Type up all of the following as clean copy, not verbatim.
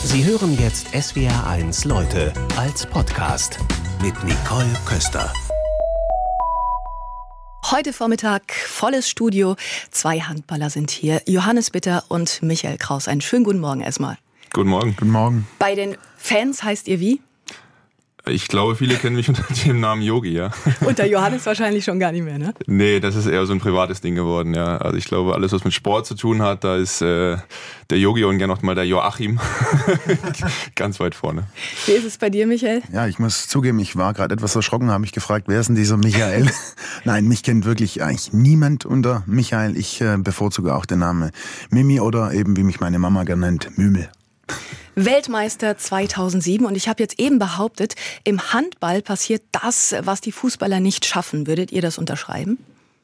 Sie hören jetzt SWR1 Leute als Podcast mit Nicole Köster. Heute Vormittag volles Studio. 2 Handballer sind hier. Johannes Bitter und Michael Kraus. Einen schönen guten Morgen erstmal. Guten Morgen. Guten Morgen. Bei den Fans heißt ihr wie? Ich glaube, viele kennen mich unter dem Namen Yogi, ja. Unter Johannes wahrscheinlich schon gar nicht mehr, ne? Nee, das ist eher so ein privates Ding geworden, ja. Also ich glaube, alles, was mit Sport zu tun hat, da ist der Yogi und gerne noch mal der Joachim ganz weit vorne. Wie ist es bei dir, Michael? Ja, ich muss zugeben, ich war gerade etwas erschrocken, habe mich gefragt, wer ist denn dieser Michael? Nein, mich kennt wirklich eigentlich niemand unter Michael. Ich bevorzuge auch den Namen Mimi oder eben, wie mich meine Mama gerne nennt, Mümel. Weltmeister 2007 und ich habe jetzt eben behauptet, im Handball passiert das, was die Fußballer nicht schaffen. Würdet ihr das unterschreiben?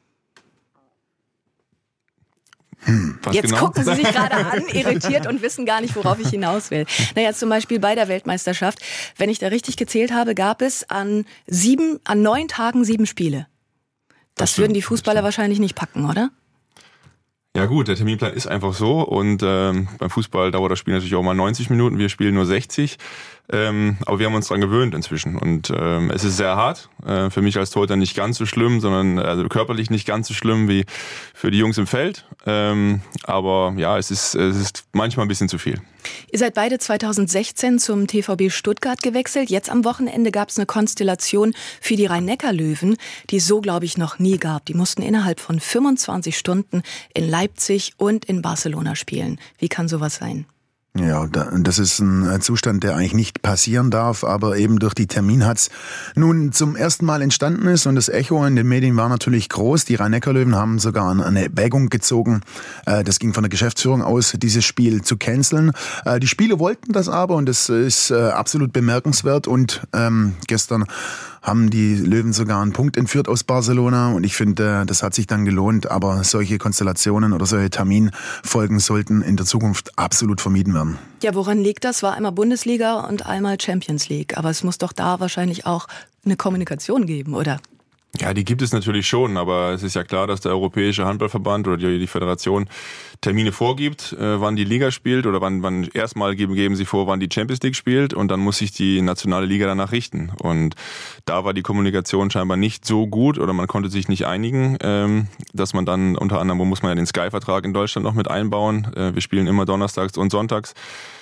Jetzt genau? Gucken Sie sich gerade an, irritiert und wissen gar nicht, worauf ich hinaus will. Naja, zum Beispiel bei der Weltmeisterschaft, wenn ich da richtig gezählt habe, gab es an 9 Tagen 7 Spiele. Das würden die Fußballer wahrscheinlich nicht packen, oder? Ja gut, der Terminplan ist einfach so und beim Fußball dauert das Spiel natürlich auch mal 90 Minuten, wir spielen nur 60, aber wir haben uns dran gewöhnt inzwischen und es ist sehr hart, für mich als Torhüter nicht ganz so schlimm, sondern also körperlich nicht ganz so schlimm wie für die Jungs im Feld, aber ja, es ist manchmal ein bisschen zu viel. Ihr seid beide 2016 zum TVB Stuttgart gewechselt. Jetzt am Wochenende gab es eine Konstellation für die Rhein-Neckar-Löwen, die es so, glaube ich, noch nie gab. Die mussten innerhalb von 25 Stunden in Leipzig und in Barcelona spielen. Wie kann sowas sein? Ja, das ist ein Zustand, der eigentlich nicht passieren darf, aber eben durch die Terminhatz nun zum ersten Mal entstanden ist und das Echo in den Medien war natürlich groß. Die Rhein-Neckar-Löwen haben sogar eine Erwägung gezogen, das ging von der Geschäftsführung aus, dieses Spiel zu canceln. Die Spieler wollten das aber und das ist absolut bemerkenswert und gestern haben die Löwen sogar einen Punkt entführt aus Barcelona und ich finde, das hat sich dann gelohnt, aber solche Konstellationen oder solche Terminfolgen sollten in der Zukunft absolut vermieden werden. Ja, woran liegt das? War einmal Bundesliga und einmal Champions League, aber es muss doch da wahrscheinlich auch eine Kommunikation geben, oder? Ja, die gibt es natürlich schon, aber es ist ja klar, dass der Europäische Handballverband oder die Föderation Termine vorgibt, wann die Liga spielt oder wann erstmal geben sie vor, wann die Champions League spielt und dann muss sich die nationale Liga danach richten. Und da war die Kommunikation scheinbar nicht so gut oder man konnte sich nicht einigen, dass man dann unter anderem, wo muss man ja den Sky-Vertrag in Deutschland noch mit einbauen. Wir spielen immer donnerstags und sonntags.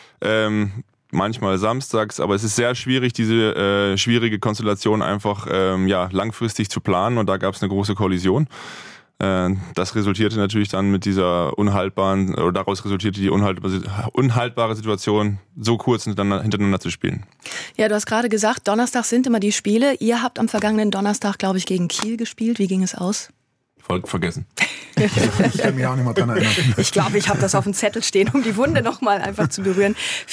Manchmal samstags, aber es ist sehr schwierig, diese schwierige Konstellation einfach langfristig zu planen und da gab es eine große Kollision. Das resultierte natürlich dann mit dieser daraus resultierte die unhaltbare Situation, so kurz hintereinander zu spielen. Ja, du hast gerade gesagt, Donnerstag sind immer die Spiele. Ihr habt am vergangenen Donnerstag, glaube ich, gegen Kiel gespielt. Wie ging es aus? Vergessen. Ich kann mich auch nicht mehr dran erinnern. Ich glaube, ich habe das auf dem Zettel stehen, um die Wunde nochmal einfach zu berühren.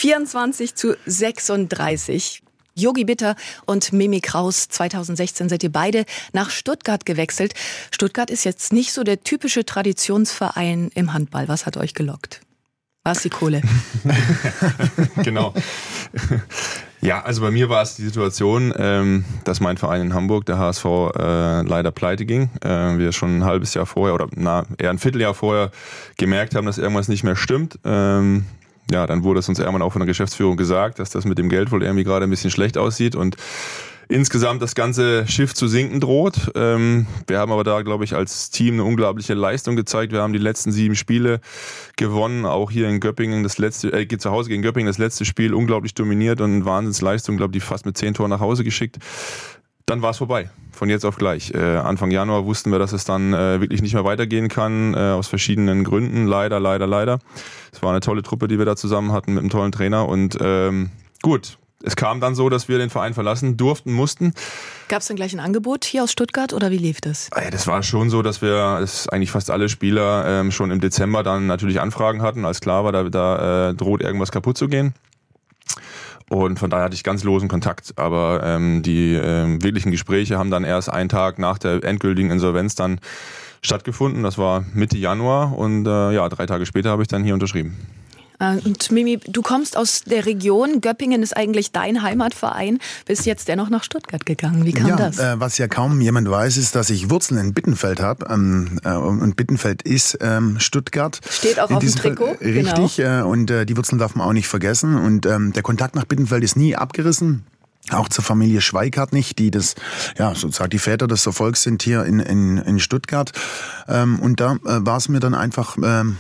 24-36. Yogi Bitter und Mimi Kraus, 2016 seid ihr beide nach Stuttgart gewechselt. Stuttgart ist jetzt nicht so der typische Traditionsverein im Handball. Was hat euch gelockt? War es die Kohle? Genau. Ja, also bei mir war es die Situation, dass mein Verein in Hamburg, der HSV, leider pleite ging. Wir schon ein halbes Jahr vorher oder eher ein Vierteljahr vorher gemerkt haben, dass irgendwas nicht mehr stimmt. Dann wurde es uns irgendwann auch von der Geschäftsführung gesagt, dass das mit dem Geld wohl irgendwie gerade ein bisschen schlecht aussieht und insgesamt das ganze Schiff zu sinken droht. Wir haben aber da, glaube ich, als Team eine unglaubliche Leistung gezeigt. Wir haben die letzten 7 Spiele gewonnen, auch hier in Göppingen, zu Hause gegen Göppingen, das letzte Spiel unglaublich dominiert und eine Wahnsinnsleistung, glaube ich, fast mit 10 Toren nach Hause geschickt. Dann war es vorbei, von jetzt auf gleich. Anfang Januar wussten wir, dass es dann wirklich nicht mehr weitergehen kann, aus verschiedenen Gründen. Leider. Es war eine tolle Truppe, die wir da zusammen hatten mit einem tollen Trainer und gut. Es kam dann so, dass wir den Verein verlassen mussten. Gab es dann gleich ein Angebot hier aus Stuttgart oder wie lief das? Das war schon so, dass eigentlich fast alle Spieler schon im Dezember dann natürlich Anfragen hatten, als klar war, da droht irgendwas kaputt zu gehen. Und von daher hatte ich ganz losen Kontakt. Aber die wirklichen Gespräche haben dann erst einen Tag nach der endgültigen Insolvenz dann stattgefunden. Das war Mitte Januar und 3 Tage später habe ich dann hier unterschrieben. Und Mimi, du kommst aus der Region, Göppingen ist eigentlich dein Heimatverein, bist jetzt dennoch nach Stuttgart gegangen. Wie kam das? Was ja kaum jemand weiß, ist, dass ich Wurzeln in Bittenfeld habe. Und Bittenfeld ist Stuttgart. Steht auch auf dem Trikot. Richtig, genau. Und die Wurzeln darf man auch nicht vergessen. Und der Kontakt nach Bittenfeld ist nie abgerissen. Auch zur Familie Schweikart nicht, die sozusagen die Väter des Erfolgs sind hier in Stuttgart. Und da war es mir dann einfach,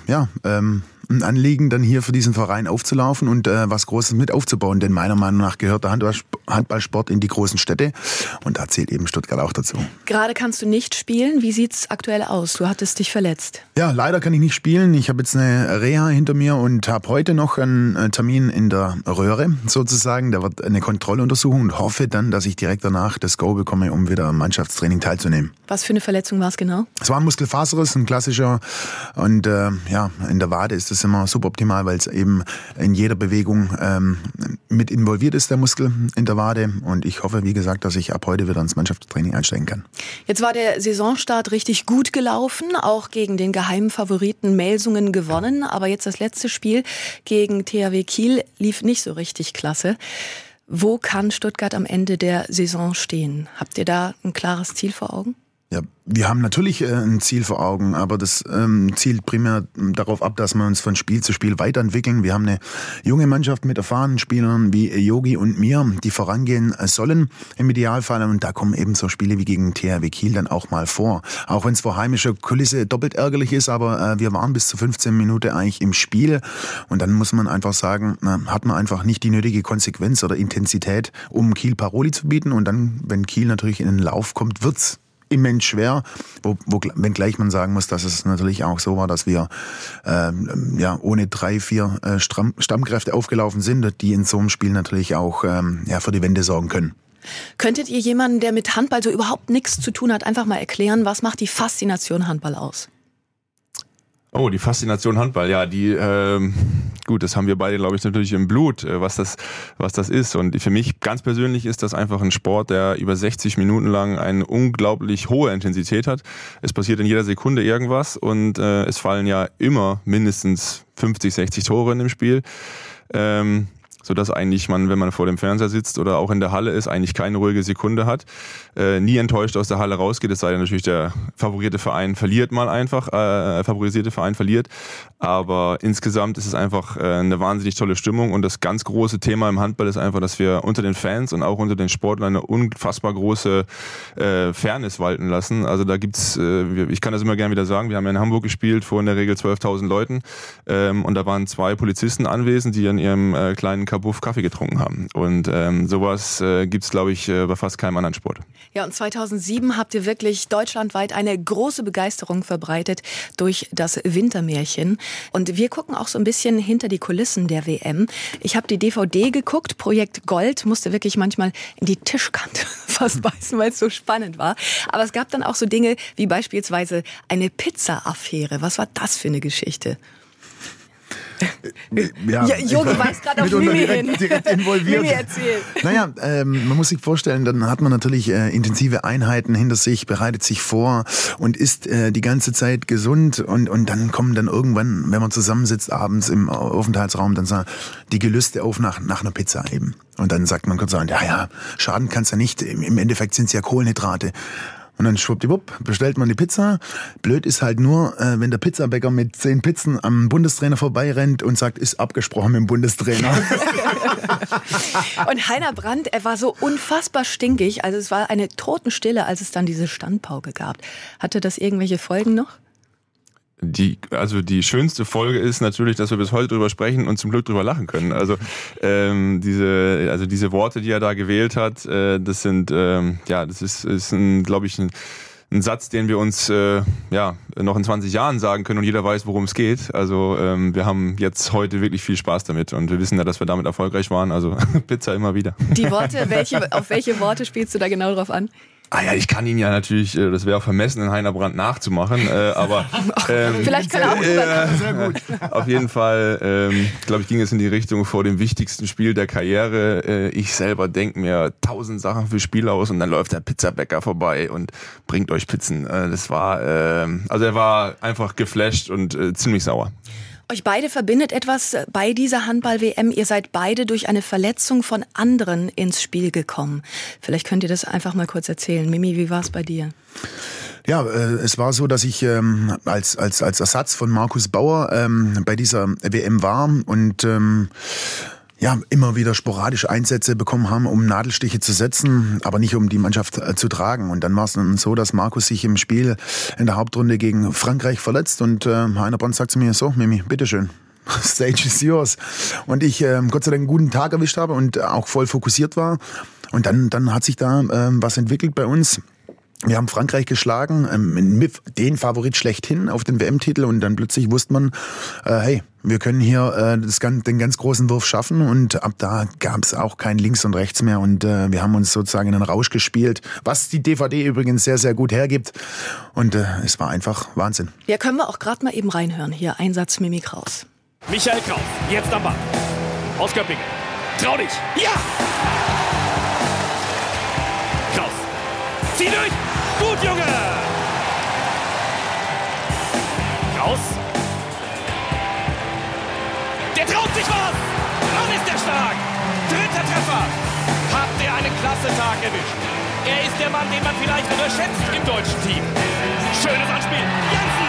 ein Anliegen, dann hier für diesen Verein aufzulaufen und was Großes mit aufzubauen. Denn meiner Meinung nach gehört der Handballsport in die großen Städte und da zählt eben Stuttgart auch dazu. Gerade kannst du nicht spielen. Wie sieht's aktuell aus? Du hattest dich verletzt. Ja, leider kann ich nicht spielen. Ich habe jetzt eine Reha hinter mir und habe heute noch einen Termin in der Röhre sozusagen. Da wird eine Kontrolluntersuchung und hoffe dann, dass ich direkt danach das Go bekomme, um wieder am Mannschaftstraining teilzunehmen. Was für eine Verletzung war es genau? Es war ein Muskelfaserriss, ein klassischer. Und in der Wade ist das immer suboptimal, weil es eben in jeder Bewegung mit involviert ist, der Muskel in der Wade. Und ich hoffe, wie gesagt, dass ich ab heute wieder ins Mannschaftstraining einsteigen kann. Jetzt war der Saisonstart richtig gut gelaufen, auch gegen den geheimen Favoriten Melsungen gewonnen. Aber jetzt das letzte Spiel gegen THW Kiel lief nicht so richtig klasse. Wo kann Stuttgart am Ende der Saison stehen? Habt ihr da ein klares Ziel vor Augen? Ja, wir haben natürlich ein Ziel vor Augen, aber das zielt primär darauf ab, dass wir uns von Spiel zu Spiel weiterentwickeln. Wir haben eine junge Mannschaft mit erfahrenen Spielern wie Yogi und mir, die vorangehen sollen im Idealfall. Und da kommen eben so Spiele wie gegen THW Kiel dann auch mal vor. Auch wenn es vor heimischer Kulisse doppelt ärgerlich ist, aber wir waren bis zu 15 Minuten eigentlich im Spiel. Und dann muss man einfach sagen, hat man einfach nicht die nötige Konsequenz oder Intensität, um Kiel Paroli zu bieten. Und dann, wenn Kiel natürlich in den Lauf kommt, wird's immens schwer, wenngleich man sagen muss, dass es natürlich auch so war, dass wir ohne 3-4 Stammkräfte aufgelaufen sind, die in so einem Spiel natürlich auch für die Wende sorgen können. Könntet ihr jemanden, der mit Handball so überhaupt nichts zu tun hat, einfach mal erklären, was macht die Faszination Handball aus? Oh, die Faszination Handball, ja, gut, das haben wir beide, glaube ich, natürlich im Blut, was das ist. Und für mich ganz persönlich ist das einfach ein Sport, der über 60 Minuten lang eine unglaublich hohe Intensität hat. Es passiert in jeder Sekunde irgendwas und es fallen ja immer mindestens 50, 60 Tore in dem Spiel. Sodass eigentlich man, wenn man vor dem Fernseher sitzt oder auch in der Halle ist, eigentlich keine ruhige Sekunde hat, nie enttäuscht aus der Halle rausgeht, es sei denn natürlich der favorisierte Verein verliert. Aber insgesamt ist es einfach eine wahnsinnig tolle Stimmung und das ganz große Thema im Handball ist einfach, dass wir unter den Fans und auch unter den Sportlern eine unfassbar große Fairness walten lassen. Also da gibt's, ich kann das immer gerne wieder sagen, wir haben ja in Hamburg gespielt vor in der Regel 12.000 Leuten und da waren 2 Polizisten anwesend, die in ihrem kleinen Kabuff Kaffee getrunken haben. Und sowas gibt's, glaube ich, bei fast keinem anderen Sport. Ja, und 2007 habt ihr wirklich deutschlandweit eine große Begeisterung verbreitet durch das Wintermärchen. Und wir gucken auch so ein bisschen hinter die Kulissen der WM. Ich habe die DVD geguckt, Projekt Gold, musste wirklich manchmal in die Tischkante fast beißen, weil es so spannend war. Aber es gab dann auch so Dinge wie beispielsweise eine Pizza-Affäre. Was war das für eine Geschichte? Ja, Jogi weiß gerade auf Mimi hin. Direkt involviert. Mimi erzählt. Naja, man muss sich vorstellen, dann hat man natürlich intensive Einheiten hinter sich, bereitet sich vor und ist die ganze Zeit gesund und dann kommen dann irgendwann, wenn man zusammensitzt abends im Aufenthaltsraum, dann die Gelüste auf nach einer Pizza eben. Und dann sagt man kurz so, ja, schaden kann's ja nicht, im Endeffekt sind's ja Kohlenhydrate. Und dann schwuppdiwupp bestellt man die Pizza. Blöd ist halt nur, wenn der Pizzabäcker mit 10 Pizzen am Bundestrainer vorbeirennt und sagt, ist abgesprochen mit dem Bundestrainer. Und Heiner Brandt, er war so unfassbar stinkig. Also es war eine Totenstille, als es dann diese Standpauke gab. Hatte das irgendwelche Folgen noch? Die schönste Folge ist natürlich, dass wir bis heute drüber sprechen und zum Glück drüber lachen können. Also diese Worte, die er da gewählt hat, das ist glaube ich, ein Satz, den wir uns noch in 20 Jahren sagen können und jeder weiß, worum es geht. Also wir haben jetzt heute wirklich viel Spaß damit und wir wissen ja, dass wir damit erfolgreich waren. Also Pizza immer wieder. Die Worte, auf welche Worte spielst du da genau drauf an? Ich kann ihn ja natürlich, das wäre auch vermessen, in Heiner Brandt nachzumachen, aber vielleicht kann er auch sehr gut. Auf jeden Fall, glaube ich, ging es in die Richtung vor dem wichtigsten Spiel der Karriere. Ich selber denke mir 1000 Sachen für Spiel aus und dann läuft der Pizzabäcker vorbei und bringt euch Pizzen. Das war, er war einfach geflasht und ziemlich sauer. Euch beide verbindet etwas bei dieser Handball-WM. Ihr seid beide durch eine Verletzung von anderen ins Spiel gekommen. Vielleicht könnt ihr das einfach mal kurz erzählen. Mimi, wie war es bei dir? Ja, es war so, dass ich als Ersatz von Markus Bauer bei dieser WM war und immer wieder sporadisch Einsätze bekommen haben, um Nadelstiche zu setzen, aber nicht um die Mannschaft zu tragen. Und dann war es dann so, dass Markus sich im Spiel in der Hauptrunde gegen Frankreich verletzt und Heiner Brand sagt zu mir, so Mimi, bitteschön. Stage is yours. Und ich Gott sei Dank einen guten Tag erwischt habe und auch voll fokussiert war. Und dann hat sich da was entwickelt bei uns. Wir haben Frankreich geschlagen, den Favorit schlechthin auf den WM-Titel und dann plötzlich wusste man, hey, wir können hier den ganz großen Wurf schaffen und ab da gab es auch kein Links und Rechts mehr und wir haben uns sozusagen in den Rausch gespielt, was die DVD übrigens sehr, sehr gut hergibt und es war einfach Wahnsinn. Ja, können wir auch gerade mal eben reinhören. Hier, Einsatz Mimi Kraus. Michael Kraus, jetzt am Ball. Aus Göppingen. Trau dich. Ja! Kraus. Zieh durch! Gut, Junge! Kraus. Der traut sich was! Mann, ist der stark! Dritter Treffer! Habt ihr einen klasse Tag erwischt? Er ist der Mann, den man vielleicht unterschätzt im deutschen Team. Schönes Anspiel. Jansen!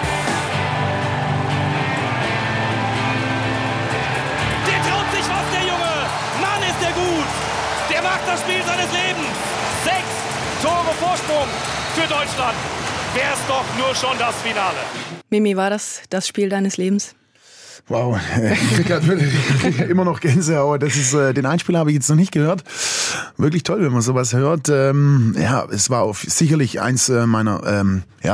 Der traut sich was, der Junge! Mann, ist der gut! Der macht das Spiel seines Lebens! 6 Tore Vorsprung für Deutschland. Wär's doch nur schon das Finale. Mimi, war das Spiel deines Lebens? Wow, ich krieg immer noch Gänsehaut. Das ist, den Einspieler habe ich jetzt noch nicht gehört. Wirklich toll, wenn man sowas hört. Es war sicherlich eins meiner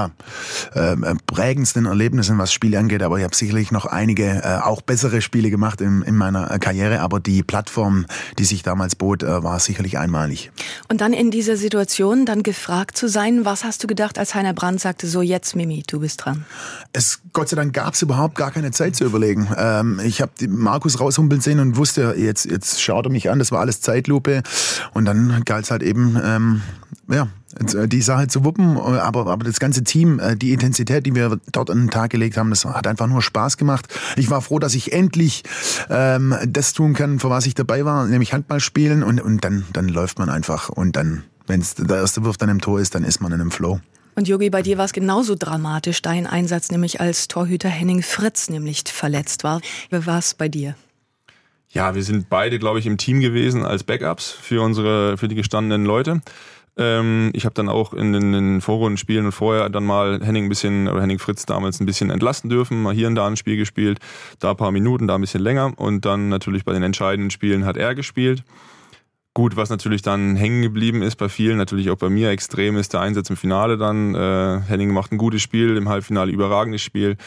prägendsten Erlebnissen, was Spiele angeht. Aber ich habe sicherlich noch einige, auch bessere Spiele gemacht in meiner Karriere. Aber die Plattform, die sich damals bot, war sicherlich einmalig. Und dann in dieser Situation dann gefragt zu sein, was hast du gedacht, als Heiner Brand sagte, so jetzt Mimi, du bist dran? Gott sei Dank gab es überhaupt gar keine Zeit zu überlegen. Ich habe Markus raushumpeln sehen und wusste, jetzt schaut er mich an, das war alles Zeitlupe. Und dann galt es halt eben, die Sache zu wuppen. Aber das ganze Team, die Intensität, die wir dort an den Tag gelegt haben, das hat einfach nur Spaß gemacht. Ich war froh, dass ich endlich das tun kann, für was ich dabei war, nämlich Handball spielen. Und dann läuft man einfach. Und dann, wenn der erste Wurf dann im Tor ist, dann ist man in einem Flow. Und Jogi, bei dir war es genauso dramatisch, dein Einsatz, nämlich als Torhüter Henning Fritz nämlich verletzt war. Wie war es bei dir? Ja, wir sind beide, glaube ich, im Team gewesen als Backups für die gestandenen Leute. Ich habe dann auch in den Vorrundenspielen und vorher dann mal Henning Fritz damals ein bisschen entlasten dürfen, mal hier und da ein Spiel gespielt, da ein paar Minuten, da ein bisschen länger und dann natürlich bei den entscheidenden Spielen hat er gespielt. Gut, was natürlich dann hängen geblieben ist bei vielen, natürlich auch bei mir extrem, ist der Einsatz im Finale dann. Henning macht ein gutes Spiel, im Halbfinale überragendes Spiel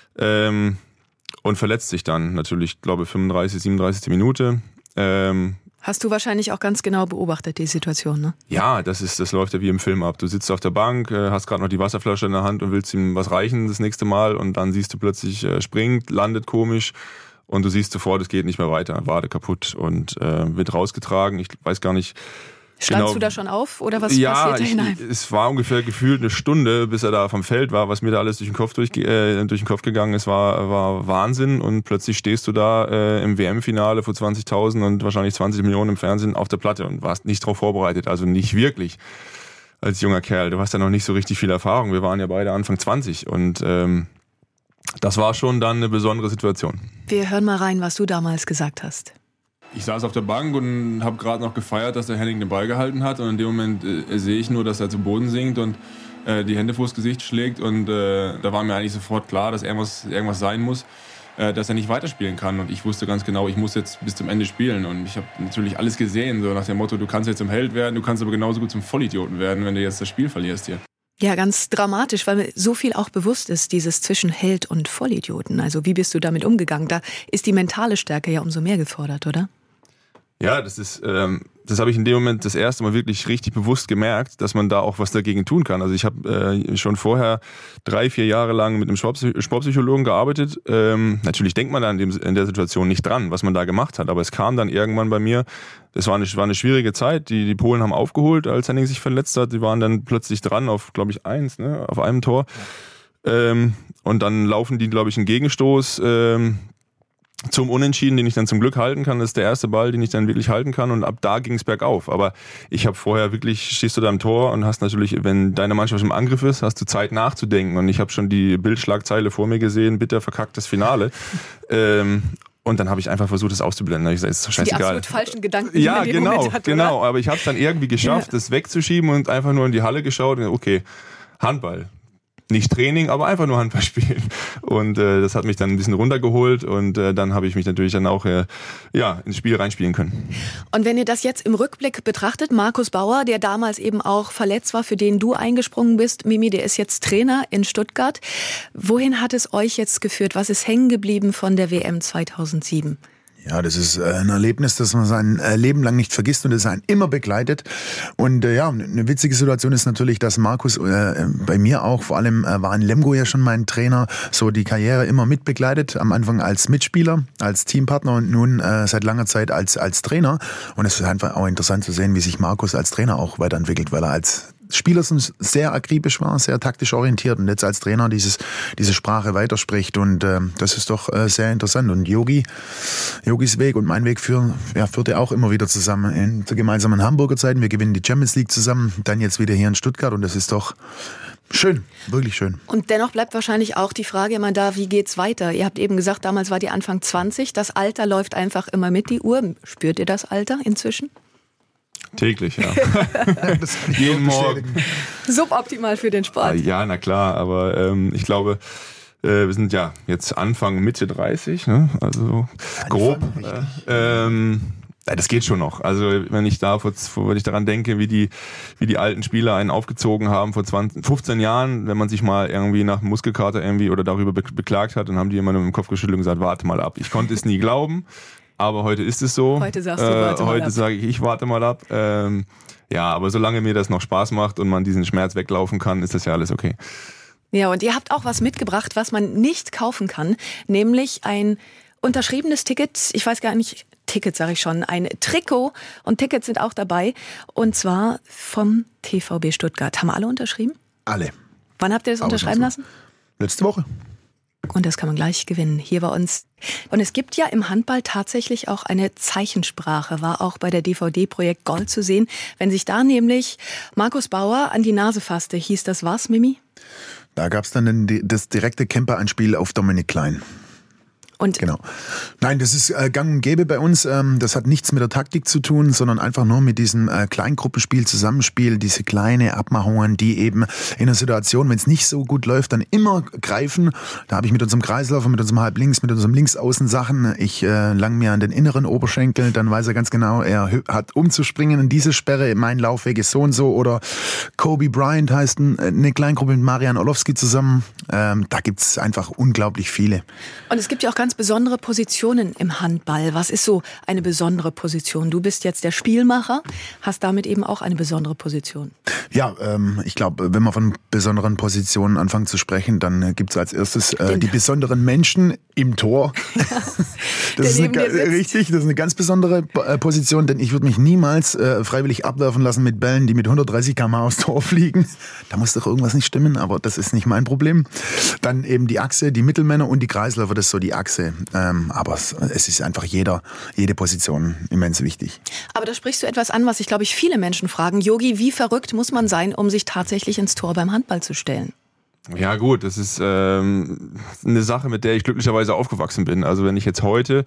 und verletzt sich dann natürlich, glaube ich, 35, 37. Minute. Hast du wahrscheinlich auch ganz genau beobachtet, die Situation, ne? Ja, das läuft ja wie im Film ab. Du sitzt auf der Bank, hast gerade noch die Wasserflasche in der Hand und willst ihm was reichen das nächste Mal und dann siehst du plötzlich, springt, landet komisch. Und du siehst sofort, es geht nicht mehr weiter, Wade kaputt und wird rausgetragen. Ich weiß gar nicht. Standst du da schon auf oder was passiert da hinein? Es war ungefähr gefühlt eine Stunde, bis er da vom Feld war. Was mir da alles durch den Kopf gegangen ist, war Wahnsinn. Und plötzlich stehst du da im WM-Finale vor 20.000 und wahrscheinlich 20 Millionen im Fernsehen auf der Platte und warst nicht darauf vorbereitet. Also nicht wirklich als junger Kerl. Du hast ja noch nicht so richtig viel Erfahrung. Wir waren ja beide Anfang 20 und das war schon dann eine besondere Situation. Wir hören mal rein, was du damals gesagt hast. Ich saß auf der Bank und habe gerade noch gefeiert, dass der Henning den Ball gehalten hat. Und in dem Moment sehe ich nur, dass er zu Boden sinkt und die Hände vors Gesicht schlägt. Und da war mir eigentlich sofort klar, dass irgendwas sein muss, dass er nicht weiterspielen kann. Und ich wusste ganz genau, ich muss jetzt bis zum Ende spielen. Und ich habe natürlich alles gesehen, so nach dem Motto, du kannst jetzt zum Held werden, du kannst aber genauso gut zum Vollidioten werden, wenn du jetzt das Spiel verlierst hier. Ja, ganz dramatisch, weil mir so viel auch bewusst ist, dieses zwischen Held und Vollidioten. Also wie bist du damit umgegangen? Da ist die mentale Stärke ja umso mehr gefordert, oder? Ja, das habe ich in dem Moment das erste Mal wirklich richtig bewusst gemerkt, dass man da auch was dagegen tun kann. Also ich habe schon vorher 3-4 Jahre lang mit einem Sportpsychologen gearbeitet. Natürlich denkt man da in der Situation nicht dran, was man da gemacht hat, aber es kam dann irgendwann bei mir, das war eine schwierige Zeit, die Polen haben aufgeholt, als Henning sich verletzt hat, die waren dann plötzlich dran auf, glaube ich, auf einem Tor. Und dann laufen die, glaube ich, einen Gegenstoß zum Unentschieden, den ich dann zum Glück halten kann. Das ist der erste Ball, den ich dann wirklich halten kann und ab da ging es bergauf. Aber ich habe vorher wirklich, stehst du da im Tor und hast natürlich, wenn deine Mannschaft im Angriff ist, hast du Zeit nachzudenken und ich habe schon die Bildschlagzeile vor mir gesehen, bitter verkacktes Finale. Und dann habe ich einfach versucht, das auszublenden. Ich gesagt, ist doch scheißegal. Die absolut falschen Gedanken, die ja, man in dem Moment hat, genau. oder? Aber ich habe es dann irgendwie geschafft, das wegzuschieben und einfach nur in die Halle geschaut und okay, Handball. Nicht Training, aber einfach nur Handball spielen. Und das hat mich dann ein bisschen runtergeholt und dann habe ich mich natürlich dann auch ins Spiel reinspielen können. Und wenn ihr das jetzt im Rückblick betrachtet, Markus Bauer, der damals eben auch verletzt war, für den du eingesprungen bist, Mimi, der ist jetzt Trainer in Stuttgart. Wohin hat es euch jetzt geführt? Was ist hängen geblieben von der WM 2007? Ja, das ist ein Erlebnis, das man sein Leben lang nicht vergisst und das einen immer begleitet. Und eine witzige Situation ist natürlich, dass Markus bei mir auch, vor allem war in Lemgo ja schon mein Trainer, so die Karriere immer mitbegleitet. Am Anfang als Mitspieler, als Teampartner und nun seit langer Zeit als Trainer. Und es ist einfach auch interessant zu sehen, wie sich Markus als Trainer auch weiterentwickelt, weil er als Spieler sehr akribisch war, sehr taktisch orientiert und jetzt als Trainer diese Sprache weiterspricht und das ist doch sehr interessant. Und Yogis Weg und mein Weg führte auch immer wieder zusammen zu gemeinsamen Hamburger Zeiten. Wir gewinnen die Champions League zusammen, dann jetzt wieder hier in Stuttgart und das ist doch schön, wirklich schön. Und dennoch bleibt wahrscheinlich auch die Frage immer da, wie geht's weiter? Ihr habt eben gesagt, damals war ihr Anfang 20, das Alter läuft einfach immer mit, die Uhr. Spürt ihr das Alter inzwischen? Täglich, ja. Das kann ich jeden Morgen. Suboptimal für den Sport. Ja, na klar, aber ich glaube, wir sind ja jetzt Anfang, Mitte 30, ne? Also grob. Das geht schon noch. Also wenn ich daran denke, wie die alten Spieler einen aufgezogen haben vor 15 Jahren, wenn man sich mal irgendwie nach Muskelkater irgendwie oder darüber beklagt hat, dann haben die immer nur im Kopf geschüttelt und gesagt, warte mal ab. Ich konnte es nie glauben. Aber heute ist es so. Heute sagst du, warte mal ab. Heute sage ich warte mal ab. Aber solange mir das noch Spaß macht und man diesen Schmerz weglaufen kann, ist das ja alles okay. Ja, und ihr habt auch was mitgebracht, was man nicht kaufen kann, nämlich ein unterschriebenes Ticket, ich weiß gar nicht, Ticket sage ich schon, ein Trikot und Tickets sind auch dabei und zwar vom TVB Stuttgart. Haben alle unterschrieben? Alle. Wann habt ihr das unterschreiben lassen? Letzte Woche. Und das kann man gleich gewinnen, hier bei uns. Und es gibt ja im Handball tatsächlich auch eine Zeichensprache, war auch bei der DVD-Projekt Gold zu sehen. Wenn sich da nämlich Markus Bauer an die Nase fasste, hieß das was, Mimi? Da gab es dann das direkte Camper-Anspiel auf Dominik Klein. Und genau. Nein, das ist gang und gäbe bei uns. Das hat nichts mit der Taktik zu tun, sondern einfach nur mit diesem Kleingruppenspiel, Zusammenspiel, diese kleine Abmachungen, die eben in einer Situation, wenn es nicht so gut läuft, dann immer greifen. Da habe ich mit unserem Kreisläufer, mit unserem Halblinks, mit unserem Linksaußen Sachen. Ich lang mir an den inneren Oberschenkel, dann weiß er ganz genau, er hat umzuspringen in diese Sperre, mein Laufweg ist so und so. Oder Kobe Bryant heißt eine Kleingruppe mit Marian Orlowski zusammen. Da gibt's einfach unglaublich viele. Und es gibt ja auch ganz besondere Positionen im Handball. Was ist so eine besondere Position? Du bist jetzt der Spielmacher, hast damit eben auch eine besondere Position. Ja, ich glaube, wenn man von besonderen Positionen anfängt zu sprechen, dann gibt's als erstes die besonderen Menschen im Tor. Das ist eine ganz besondere Position, denn ich würde mich niemals freiwillig abwerfen lassen mit Bällen, die mit 130 km/h aufs Tor fliegen. Da muss doch irgendwas nicht stimmen, aber das ist nicht mein Problem. Dann eben die Achse, die Mittelmänner und die Kreisläufer, das ist so die Achse. Aber es ist einfach jede Position immens wichtig. Aber da sprichst du etwas an, was ich glaube ich viele Menschen fragen. Yogi, wie verrückt muss man sein, um sich tatsächlich ins Tor beim Handball zu stellen? Ja gut, das ist eine Sache, mit der ich glücklicherweise aufgewachsen bin. Also wenn ich jetzt heute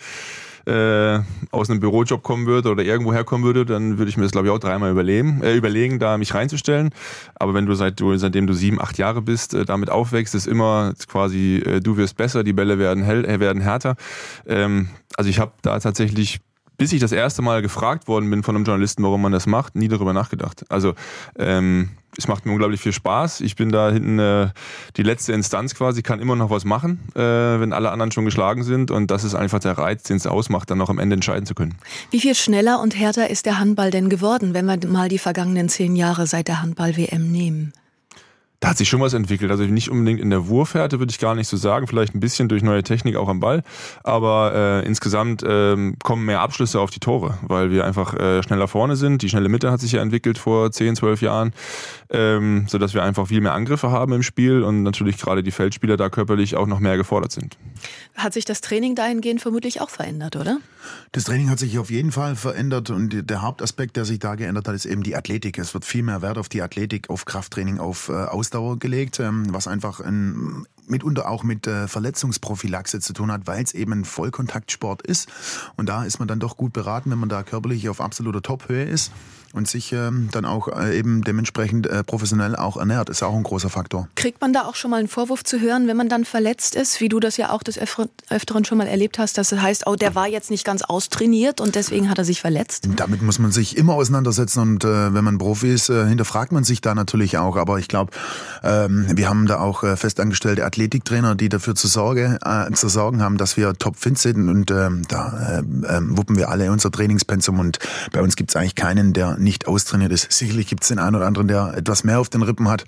aus einem Bürojob kommen würde oder irgendwo herkommen würde, dann würde ich mir das glaube ich auch dreimal überlegen, da mich reinzustellen. Aber wenn du seitdem du 7, 8 Jahre bist, damit aufwächst, ist immer quasi, du wirst besser, die Bälle werden härter. Also ich habe da tatsächlich, bis ich das erste Mal gefragt worden bin von einem Journalisten, warum man das macht, nie darüber nachgedacht. Also es macht mir unglaublich viel Spaß. Ich bin da hinten die letzte Instanz quasi, kann immer noch was machen, wenn alle anderen schon geschlagen sind. Und das ist einfach der Reiz, den es ausmacht, dann noch am Ende entscheiden zu können. Wie viel schneller und härter ist der Handball denn geworden, wenn wir mal die vergangenen 10 Jahre seit der Handball-WM nehmen? Da hat sich schon was entwickelt. Also nicht unbedingt in der Wurfhärte, würde ich gar nicht so sagen. Vielleicht ein bisschen durch neue Technik auch am Ball. Aber insgesamt kommen mehr Abschlüsse auf die Tore, weil wir einfach schneller vorne sind. Die schnelle Mitte hat sich ja entwickelt vor 10, 12 Jahren, sodass wir einfach viel mehr Angriffe haben im Spiel und natürlich gerade die Feldspieler da körperlich auch noch mehr gefordert sind. Hat sich das Training dahingehend vermutlich auch verändert, oder? Das Training hat sich auf jeden Fall verändert und der Hauptaspekt, der sich da geändert hat, ist eben die Athletik. Es wird viel mehr Wert auf die Athletik, auf Krafttraining, auf Ausdauer gelegt, was einfach mitunter auch mit Verletzungsprophylaxe zu tun hat, weil es eben ein Vollkontaktsport ist. Und da ist man dann doch gut beraten, wenn man da körperlich auf absoluter Tophöhe ist und sich dann auch eben dementsprechend professionell auch ernährt. Ist auch ein großer Faktor. Kriegt man da auch schon mal einen Vorwurf zu hören, wenn man dann verletzt ist, wie du das ja auch des Öfteren schon mal erlebt hast, dass es heißt, oh, der war jetzt nicht ganz austrainiert und deswegen hat er sich verletzt? Damit muss man sich immer auseinandersetzen und wenn man Profi ist, hinterfragt man sich da natürlich auch. Aber ich glaube, wir haben da auch festangestellte Athletiktrainer, die dafür zu sorgen haben, dass wir topfit sind und da wuppen wir alle unser Trainingspensum und bei uns gibt es eigentlich keinen, der nicht austrainiert ist. Sicherlich gibt es den einen oder anderen, der etwas mehr auf den Rippen hat,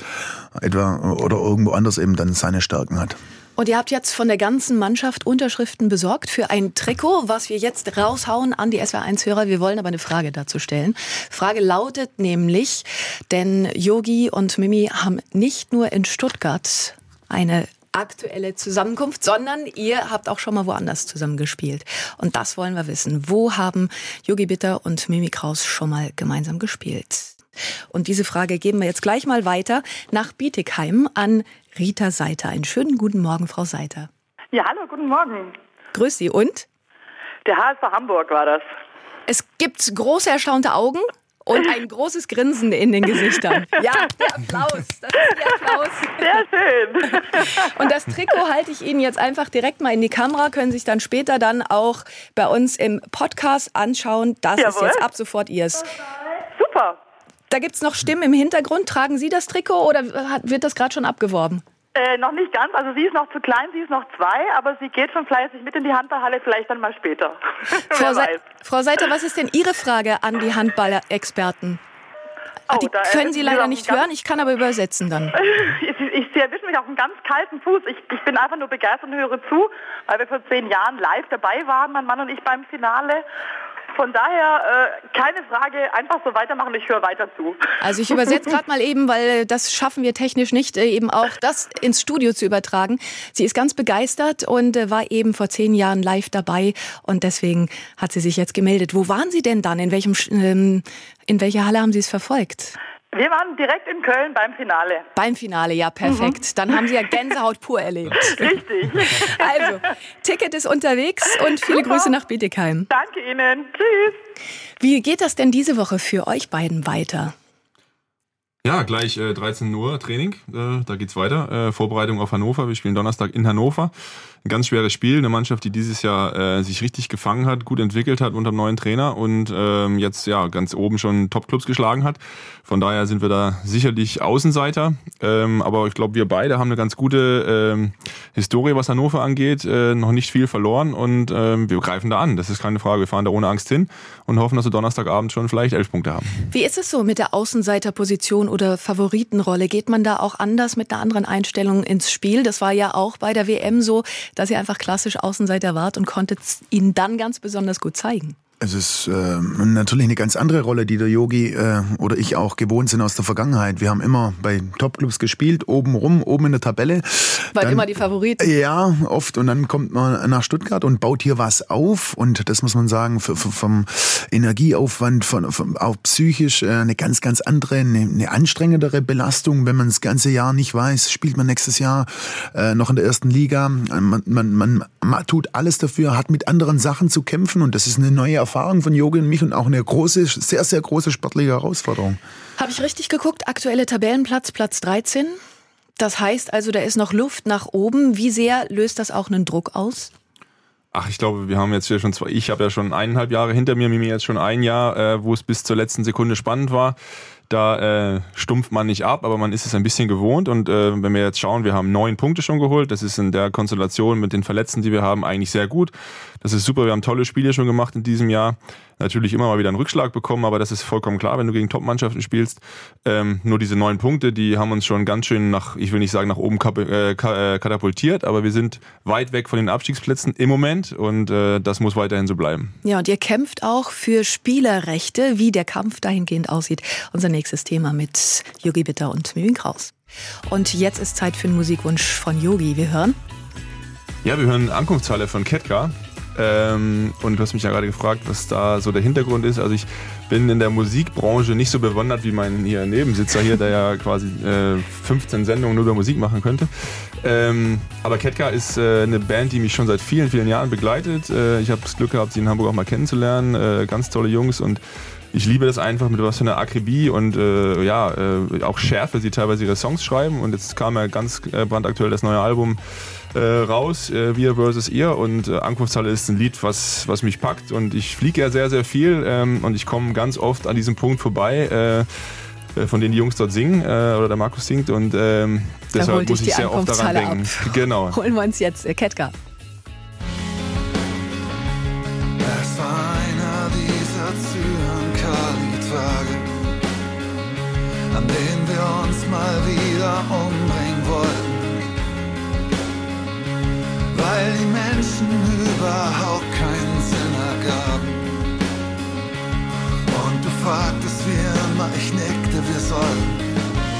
oder irgendwo anders eben dann seine Stärken hat. Und ihr habt jetzt von der ganzen Mannschaft Unterschriften besorgt für ein Trikot, was wir jetzt raushauen an die SWR1-Hörer. Wir wollen aber eine Frage dazu stellen. Frage lautet nämlich, denn Yogi und Mimi haben nicht nur in Stuttgart eine aktuelle Zusammenkunft, sondern ihr habt auch schon mal woanders zusammengespielt. Und das wollen wir wissen. Wo haben Yogi Bitter und Mimi Kraus schon mal gemeinsam gespielt? Und diese Frage geben wir jetzt gleich mal weiter nach Bietigheim an Rita Seiter. Einen schönen guten Morgen, Frau Seiter. Ja, hallo, guten Morgen. Grüß Sie. Und? Der HSV Hamburg war das. Es gibt große erstaunte Augen und ein großes Grinsen in den Gesichtern. Ja, der Applaus. Das ist der Applaus. Sehr schön. Und das Trikot halte ich Ihnen jetzt einfach direkt mal in die Kamera, können sich dann später dann auch bei uns im Podcast anschauen. Das ist jetzt ab sofort Ihrs. Super. Da gibt's noch Stimmen im Hintergrund. Tragen Sie das Trikot oder wird das gerade schon abgeworben? Noch nicht ganz. Also sie ist noch zu klein, sie ist noch 2, aber sie geht schon fleißig mit in die Handballhalle, vielleicht dann mal später. Frau Seiter, was ist denn Ihre Frage an die Handball-Experten? Die können Sie leider nicht hören, ich kann aber übersetzen dann. Sie erwischen mich auf einen ganz kalten Fuß. Ich bin einfach nur begeistert und höre zu, weil wir vor 10 Jahren live dabei waren, mein Mann und ich beim Finale. Von daher keine Frage, einfach so weitermachen, ich höre weiter zu. Also ich übersetze gerade mal eben, weil das schaffen wir technisch nicht, eben auch das ins Studio zu übertragen. Sie ist ganz begeistert und war eben vor 10 Jahren live dabei und deswegen hat sie sich jetzt gemeldet. Wo waren Sie denn dann? In welcher Halle haben Sie es verfolgt? Wir waren direkt in Köln beim Finale. Beim Finale, ja, perfekt. Dann haben Sie ja Gänsehaut pur erlebt. Richtig. Also, Ticket ist unterwegs und viele Grüße nach Bietigheim. Danke Ihnen. Tschüss. Wie geht das denn diese Woche für euch beiden weiter? Ja, gleich 13 Uhr Training, da geht's weiter. Vorbereitung auf Hannover, wir spielen Donnerstag in Hannover. Ein ganz schweres Spiel, eine Mannschaft, die dieses Jahr sich richtig gefangen hat, gut entwickelt hat unter dem neuen Trainer und jetzt ja ganz oben schon Top-Clubs geschlagen hat. Von daher sind wir da sicherlich Außenseiter, aber ich glaube, wir beide haben eine ganz gute Historie, was Hannover angeht, noch nicht viel verloren und wir greifen da an, das ist keine Frage. Wir fahren da ohne Angst hin und hoffen, dass wir Donnerstagabend schon vielleicht 11 Punkte haben. Wie ist es so mit der Außenseiterposition oder Favoritenrolle? Geht man da auch anders mit einer anderen Einstellung ins Spiel? Das war ja auch bei der WM so, dass ihr einfach klassisch Außenseiter wart und konntet ihn dann ganz besonders gut zeigen. Es ist natürlich eine ganz andere Rolle, die der Yogi oder ich auch gewohnt sind aus der Vergangenheit. Wir haben immer bei Topclubs gespielt, oben in der Tabelle. Weil immer die Favoriten. Ja, oft. Und dann kommt man nach Stuttgart und baut hier was auf. Und das muss man sagen, vom Energieaufwand, auch psychisch eine ganz, ganz andere, eine anstrengendere Belastung. Wenn man das ganze Jahr nicht weiß, spielt man nächstes Jahr noch in der ersten Liga. Man tut alles dafür, hat mit anderen Sachen zu kämpfen. Und das ist eine neue Erfahrung von Yogi und mich und auch eine große, sehr, sehr große sportliche Herausforderung. Habe ich richtig geguckt? Aktuelle Tabellenplatz, Platz 13. Das heißt also, da ist noch Luft nach oben. Wie sehr löst das auch einen Druck aus? Ach, ich glaube, wir haben jetzt hier schon ich habe ja schon 1,5 Jahre hinter mir, Mimi jetzt schon 1 Jahr, wo es bis zur letzten Sekunde spannend war. Da stumpft man nicht ab, aber man ist es ein bisschen gewohnt. Und wenn wir jetzt schauen, wir haben 9 Punkte schon geholt. Das ist in der Konstellation mit den Verletzten, die wir haben, eigentlich sehr gut. Das ist super, wir haben tolle Spiele schon gemacht in diesem Jahr. Natürlich immer mal wieder einen Rückschlag bekommen, aber das ist vollkommen klar, wenn du gegen Top-Mannschaften spielst. Nur diese 9 Punkte, die haben uns schon ganz schön nach oben katapultiert, aber wir sind weit weg von den Abstiegsplätzen im Moment und das muss weiterhin so bleiben. Ja, und ihr kämpft auch für Spielerrechte, wie der Kampf dahingehend aussieht. Unser nächstes Thema mit Yogi Bitter und Mimim Kraus. Und jetzt ist Zeit für einen Musikwunsch von Yogi. Wir hören? Ja, wir hören Ankunftshalle von Ketka. Und du hast mich ja gerade gefragt, was da so der Hintergrund ist. Also ich bin in der Musikbranche nicht so bewandert wie mein hier Nebensitzer hier, der ja quasi 15 Sendungen nur über Musik machen könnte. Aber Ketka ist eine Band, die mich schon seit vielen, vielen Jahren begleitet. Ich habe das Glück gehabt, sie in Hamburg auch mal kennenzulernen. Ganz tolle Jungs und ich liebe das einfach, mit was für einer Akribie und auch Schärfe sie teilweise ihre Songs schreiben. Und jetzt kam ja ganz brandaktuell das neue Album raus, Wir vs. Ihr. Und Ankunftshalle ist ein Lied, was mich packt. Und ich fliege ja sehr, sehr viel und ich komme ganz oft an diesem Punkt vorbei, von denen die Jungs dort singen oder der Markus singt. Und deshalb muss ich sehr oft daran denken. Ab. Genau. Holen wir uns jetzt Ketka. Es war einer dieser Zyankali-Tage, an denen wir uns mal wieder umbringen wollten, weil die Menschen überhaupt keinen Sinn ergaben. Und du fragtest wie immer, ich nickte, wir sollten.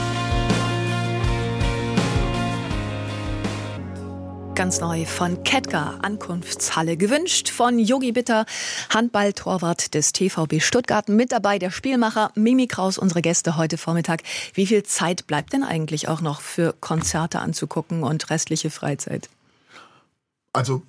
Ganz neu von Ketka, Ankunftshalle, gewünscht von Yogi Bitter, Handballtorwart des TVB Stuttgart. Mit dabei der Spielmacher Mimim Kraus, unsere Gäste heute Vormittag. Wie viel Zeit bleibt denn eigentlich auch noch für Konzerte anzugucken und restliche Freizeit? Also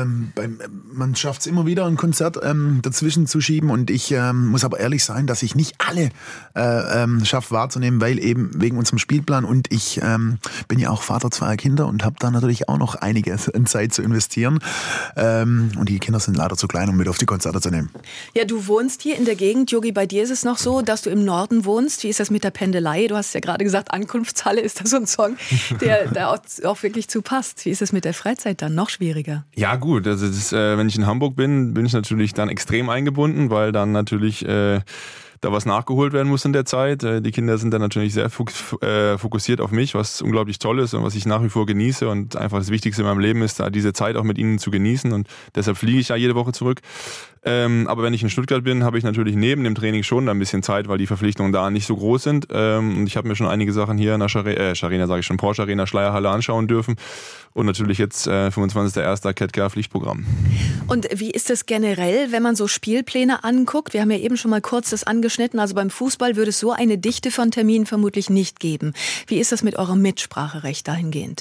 man schafft es immer wieder, ein Konzert dazwischen zu schieben und ich muss aber ehrlich sein, dass ich nicht alle schaffe wahrzunehmen, weil eben wegen unserem Spielplan und ich bin ja auch Vater zweier Kinder und habe da natürlich auch noch einiges an Zeit zu investieren und die Kinder sind leider zu klein, um mit auf die Konzerte zu nehmen. Ja, du wohnst hier in der Gegend, Yogi, bei dir ist es noch so, dass du im Norden wohnst. Wie ist das mit der Pendelei? Du hast ja gerade gesagt, Ankunftshalle, ist das so ein Song, der da auch wirklich zu passt. Wie ist es mit der Freizeit dann? Noch schwieriger? Ja gut, also wenn ich in Hamburg bin ich natürlich dann extrem eingebunden, weil dann natürlich da was nachgeholt werden muss in der Zeit. Die Kinder sind dann natürlich sehr fokussiert auf mich, was unglaublich toll ist und was ich nach wie vor genieße und einfach das Wichtigste in meinem Leben ist, da diese Zeit auch mit ihnen zu genießen und deshalb fliege ich ja jede Woche zurück. Aber wenn ich in Stuttgart bin, habe ich natürlich neben dem Training schon ein bisschen Zeit, weil die Verpflichtungen da nicht so groß sind. Und ich habe mir schon einige Sachen hier in der Porsche Arena Schleierhalle anschauen dürfen. Und natürlich jetzt 25.01. Ketka Pflichtprogramm. Und wie ist es generell, wenn man so Spielpläne anguckt? Wir haben ja eben schon mal kurz das angeschnitten. Also beim Fußball würde es so eine Dichte von Terminen vermutlich nicht geben. Wie ist das mit eurem Mitspracherecht dahingehend?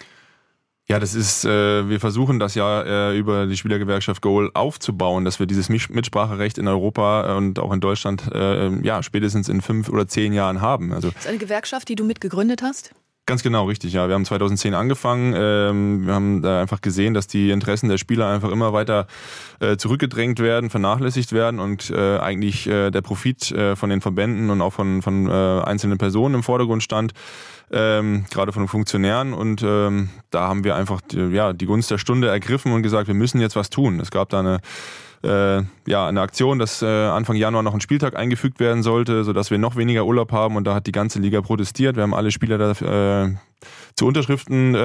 Ja, das ist, wir versuchen das ja über die Spielergewerkschaft Goal aufzubauen, dass wir dieses Mitspracherecht in Europa und auch in Deutschland spätestens in 5 oder 10 Jahren haben. Also das ist eine Gewerkschaft, die du mitgegründet hast? Ganz genau, richtig, ja. Wir haben 2010 angefangen. Wir haben da einfach gesehen, dass die Interessen der Spieler einfach immer weiter zurückgedrängt werden, vernachlässigt werden und eigentlich der Profit von den Verbänden und auch von einzelnen Personen im Vordergrund stand. Gerade von den Funktionären und da haben wir einfach die Gunst der Stunde ergriffen und gesagt, wir müssen jetzt was tun. Es gab da eine Aktion, dass Anfang Januar noch ein Spieltag eingefügt werden sollte, sodass wir noch weniger Urlaub haben und da hat die ganze Liga protestiert. Wir haben alle Spieler da zu Unterschriften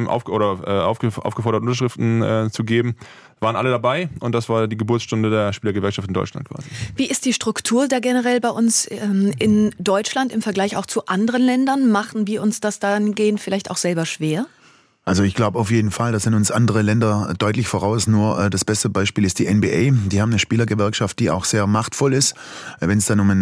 aufgefordert, Unterschriften zu geben. Waren alle dabei und das war die Geburtsstunde der Spielergewerkschaft in Deutschland quasi. Wie ist die Struktur da generell bei uns in Deutschland im Vergleich auch zu anderen Ländern? Machen wir uns das dahingehend vielleicht auch selber schwer? Also ich glaube auf jeden Fall, da sind uns andere Länder deutlich voraus. Nur das beste Beispiel ist die NBA. Die haben eine Spielergewerkschaft, die auch sehr machtvoll ist. Wenn es dann um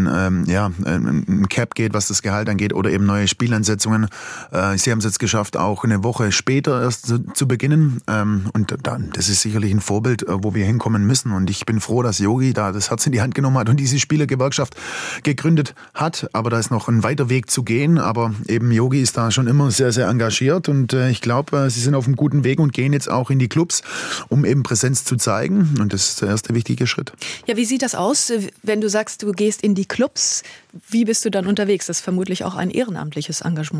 ein Cap geht, was das Gehalt angeht, oder eben neue Spielansetzungen. Sie haben es jetzt geschafft, auch eine Woche später erst zu beginnen. Und das ist sicherlich ein Vorbild, wo wir hinkommen müssen. Und ich bin froh, dass Yogi da das Herz in die Hand genommen hat und diese Spielergewerkschaft gegründet hat. Aber da ist noch ein weiter Weg zu gehen. Aber eben Yogi ist da schon immer sehr, sehr engagiert. Und ich glaube, sie sind auf einem guten Weg und gehen jetzt auch in die Clubs, um eben Präsenz zu zeigen. Und das ist der erste wichtige Schritt. Ja, wie sieht das aus, wenn du sagst, du gehst in die Clubs? Wie bist du dann unterwegs? Das ist vermutlich auch ein ehrenamtliches Engagement.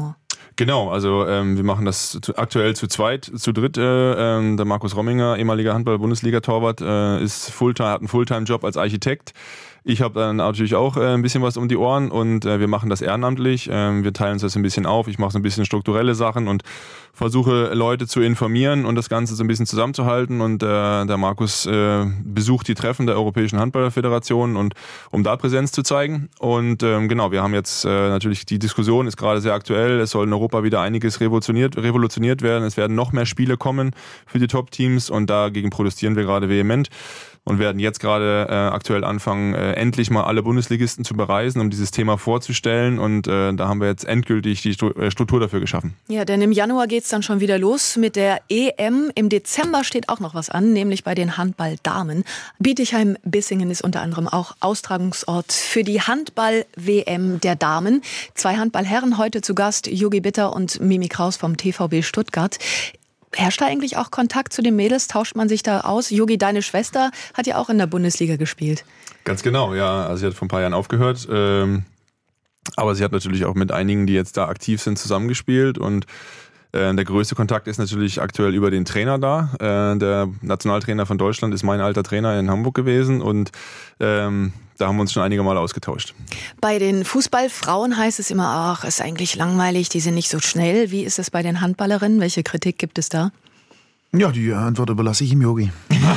Genau, also wir machen das aktuell zu dritt. Der Markus Romminger, ehemaliger Handball-Bundesliga-Torwart, hat einen Fulltime-Job als Architekt. Ich habe dann natürlich auch ein bisschen was um die Ohren und wir machen das ehrenamtlich. Wir teilen uns das ein bisschen auf. Ich mache so ein bisschen strukturelle Sachen und versuche Leute zu informieren und das Ganze so ein bisschen zusammenzuhalten. Und der Markus besucht die Treffen der Europäischen Handballföderation, und um da Präsenz zu zeigen. Und genau, wir haben jetzt natürlich, die Diskussion ist gerade sehr aktuell. Es soll in Europa wieder einiges revolutioniert werden. Es werden noch mehr Spiele kommen für die Top-Teams und dagegen protestieren wir gerade vehement. Und werden jetzt gerade aktuell anfangen, endlich mal alle Bundesligisten zu bereisen, um dieses Thema vorzustellen. Und da haben wir jetzt endgültig die Struktur dafür geschaffen. Ja, denn im Januar geht's dann schon wieder los mit der EM. Im Dezember steht auch noch was an, nämlich bei den Handball-Damen. Bietigheim-Bissingen ist unter anderem auch Austragungsort für die Handball-WM der Damen. 2 Handball-Herren heute zu Gast, Jogi Bitter und Mimi Kraus vom TVB Stuttgart. Herrscht da eigentlich auch Kontakt zu den Mädels? Tauscht man sich da aus? Jogi, deine Schwester hat ja auch in der Bundesliga gespielt. Ganz genau, ja. Also sie hat vor ein paar Jahren aufgehört. Aber sie hat natürlich auch mit einigen, die jetzt da aktiv sind, zusammengespielt. Und der größte Kontakt ist natürlich aktuell über den Trainer da. Der Nationaltrainer von Deutschland ist mein alter Trainer in Hamburg gewesen. Und da haben wir uns schon einige Mal ausgetauscht. Bei den Fußballfrauen heißt es immer, ach, ist eigentlich langweilig, die sind nicht so schnell. Wie ist es bei den Handballerinnen? Welche Kritik gibt es da? Ja, die Antwort überlasse ich ihm, Jogi.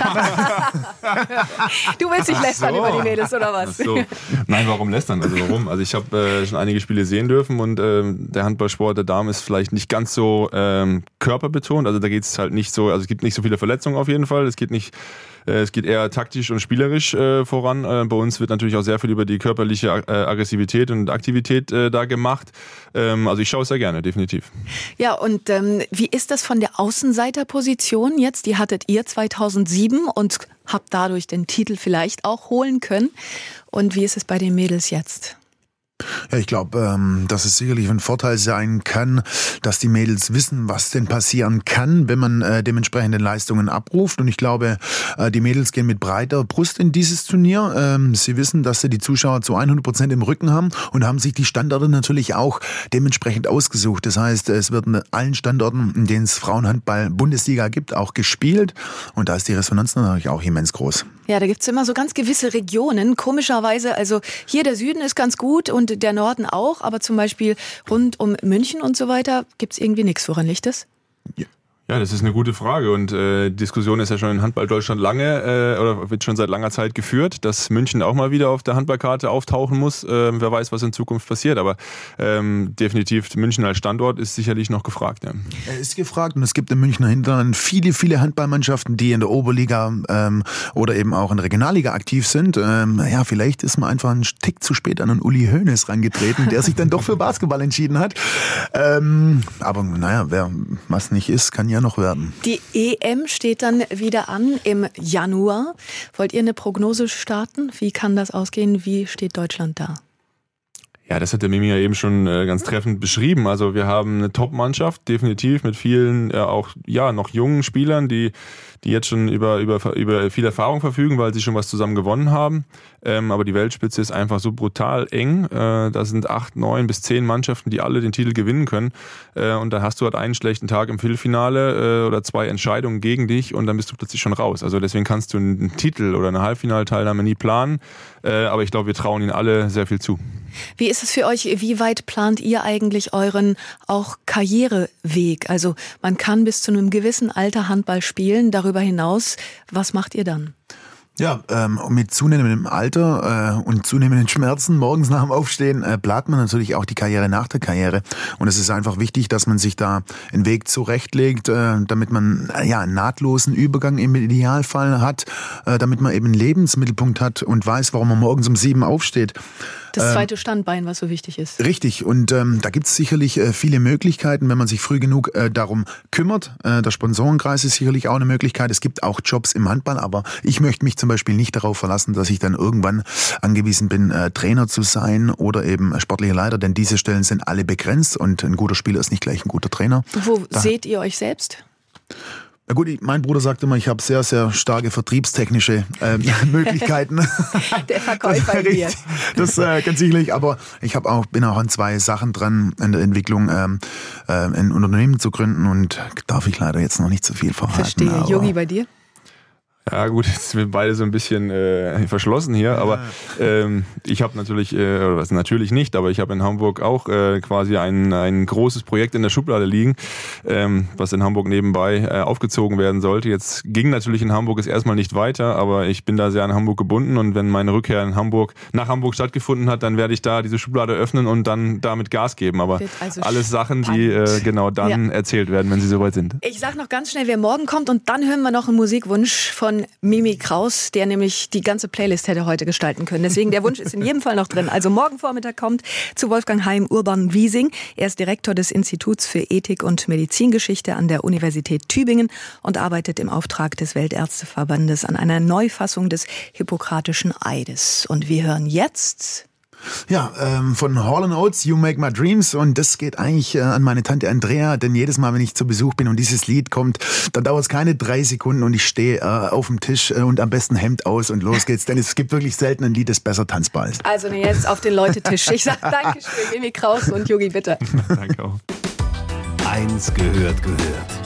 Du willst nicht lästern über die Mädels, oder was? Ach so. Nein, warum lästern? Also warum? Also ich habe schon einige Spiele sehen dürfen und der Handballsport der Damen ist vielleicht nicht ganz so körperbetont. Also da geht es halt nicht so, also es gibt nicht so viele Verletzungen auf jeden Fall. Es geht eher taktisch und spielerisch voran. Bei uns wird natürlich auch sehr viel über die körperliche Aggressivität und Aktivität da gemacht. Also ich schaue es sehr gerne, definitiv. Ja, und wie ist das von der Außenseiterposition jetzt? Die hattet ihr 2007 und habt dadurch den Titel vielleicht auch holen können. Und wie ist es bei den Mädels jetzt? Ja, ich glaube, dass es sicherlich ein Vorteil sein kann, dass die Mädels wissen, was denn passieren kann, wenn man dementsprechende Leistungen abruft. Und ich glaube, die Mädels gehen mit breiter Brust in dieses Turnier. Sie wissen, dass sie die Zuschauer zu 100% im Rücken haben und haben sich die Standorte natürlich auch dementsprechend ausgesucht. Das heißt, es wird in allen Standorten, in denen es Frauenhandball-Bundesliga gibt, auch gespielt. Und da ist die Resonanz natürlich auch immens groß. Ja, da gibt's immer so ganz gewisse Regionen. Komischerweise, also hier der Süden ist ganz gut und der Norden auch, aber zum Beispiel rund um München und so weiter gibt's irgendwie nichts. Woran liegt das? Ja, das ist eine gute Frage und die Diskussion ist ja schon in Handball Deutschland lange oder wird schon seit langer Zeit geführt, dass München auch mal wieder auf der Handballkarte auftauchen muss. Wer weiß, was in Zukunft passiert, aber definitiv München als Standort ist sicherlich noch gefragt. Ja. Er ist gefragt und es gibt im Münchner Hinterland viele Handballmannschaften, die in der Oberliga oder eben auch in der Regionalliga aktiv sind. Ja, vielleicht ist man einfach einen Tick zu spät an einen Uli Hoeneß rangetreten, der sich dann doch für Basketball entschieden hat. Aber naja, wer was nicht ist, kann ja noch werden. Die EM steht dann wieder an im Januar. Wollt ihr eine Prognose starten? Wie kann das ausgehen? Wie steht Deutschland da? Ja, das hat der Mimi ja eben schon ganz treffend beschrieben. Also wir haben eine Top-Mannschaft, definitiv, mit vielen auch noch jungen Spielern, die jetzt schon über viel Erfahrung verfügen, weil sie schon was zusammen gewonnen haben. Aber die Weltspitze ist einfach so brutal eng. Da sind 8, 9 bis 10 Mannschaften, die alle den Titel gewinnen können. Und dann hast du halt einen schlechten Tag im Viertelfinale oder 2 Entscheidungen gegen dich und dann bist du plötzlich schon raus. Also deswegen kannst du einen Titel oder eine Halbfinalteilnahme nie planen. Aber ich glaube, wir trauen ihnen alle sehr viel zu. Wie ist es für euch? Wie weit plant ihr eigentlich euren auch Karriereweg? Also man kann bis zu einem gewissen Alter Handball spielen. Darüber hinaus, was macht ihr dann? Ja, mit zunehmendem Alter und zunehmenden Schmerzen morgens nach dem Aufstehen plant man natürlich auch die Karriere nach der Karriere. Und es ist einfach wichtig, dass man sich da einen Weg zurechtlegt, damit man einen nahtlosen Übergang im Idealfall hat, damit man eben einen Lebensmittelpunkt hat und weiß, warum man morgens um 7 aufsteht. Das zweite Standbein, was so wichtig ist. Richtig. Und da gibt es sicherlich viele Möglichkeiten, wenn man sich früh genug darum kümmert. Der Sponsorenkreis ist sicherlich auch eine Möglichkeit. Es gibt auch Jobs im Handball, aber ich möchte mich zum Beispiel nicht darauf verlassen, dass ich dann irgendwann angewiesen bin, Trainer zu sein oder eben sportlicher Leiter, denn diese Stellen sind alle begrenzt und ein guter Spieler ist nicht gleich ein guter Trainer. Wo seht ihr euch selbst? Na gut, mein Bruder sagt immer, ich habe sehr, sehr starke vertriebstechnische Möglichkeiten. Der Verkäufer hier. Das ganz sicherlich, aber ich bin auch an 2 Sachen dran in der Entwicklung, ein Unternehmen zu gründen und darf ich leider jetzt noch nicht so viel verraten. Verstehe. Yogi, bei dir? Ja gut, jetzt sind wir beide so ein bisschen verschlossen hier, aber ich habe natürlich, oder was natürlich nicht, aber ich habe in Hamburg auch quasi ein großes Projekt in der Schublade liegen, was in Hamburg nebenbei aufgezogen werden sollte. Jetzt ging natürlich in Hamburg es erstmal nicht weiter, aber ich bin da sehr an Hamburg gebunden und wenn meine Rückkehr nach Hamburg stattgefunden hat, dann werde ich da diese Schublade öffnen und dann damit Gas geben. Aber also alles Sachen, die genau dann erzählt werden, wenn sie soweit sind. Ich sag noch ganz schnell, wer morgen kommt und dann hören wir noch einen Musikwunsch von Mimi Kraus, der nämlich die ganze Playlist hätte heute gestalten können. Deswegen, der Wunsch ist in jedem Fall noch drin. Also morgen Vormittag kommt zu Wolfgang Heim Urban-Wiesing. Er ist Direktor des Instituts für Ethik und Medizingeschichte an der Universität Tübingen und arbeitet im Auftrag des Weltärzteverbandes an einer Neufassung des Hippokratischen Eides. Und wir hören jetzt... Ja, von Hall & Oates, You Make My Dreams, und das geht eigentlich an meine Tante Andrea, denn jedes Mal, wenn ich zu Besuch bin und dieses Lied kommt, dann dauert es keine 3 Sekunden und ich stehe auf dem Tisch und am besten Hemd aus und los geht's, denn es gibt wirklich selten ein Lied, das besser tanzbar ist. Also jetzt auf den Leutetisch. Ich sage Dankeschön, Mimi Kraus und Yogi, bitte. Danke auch. 1 gehört.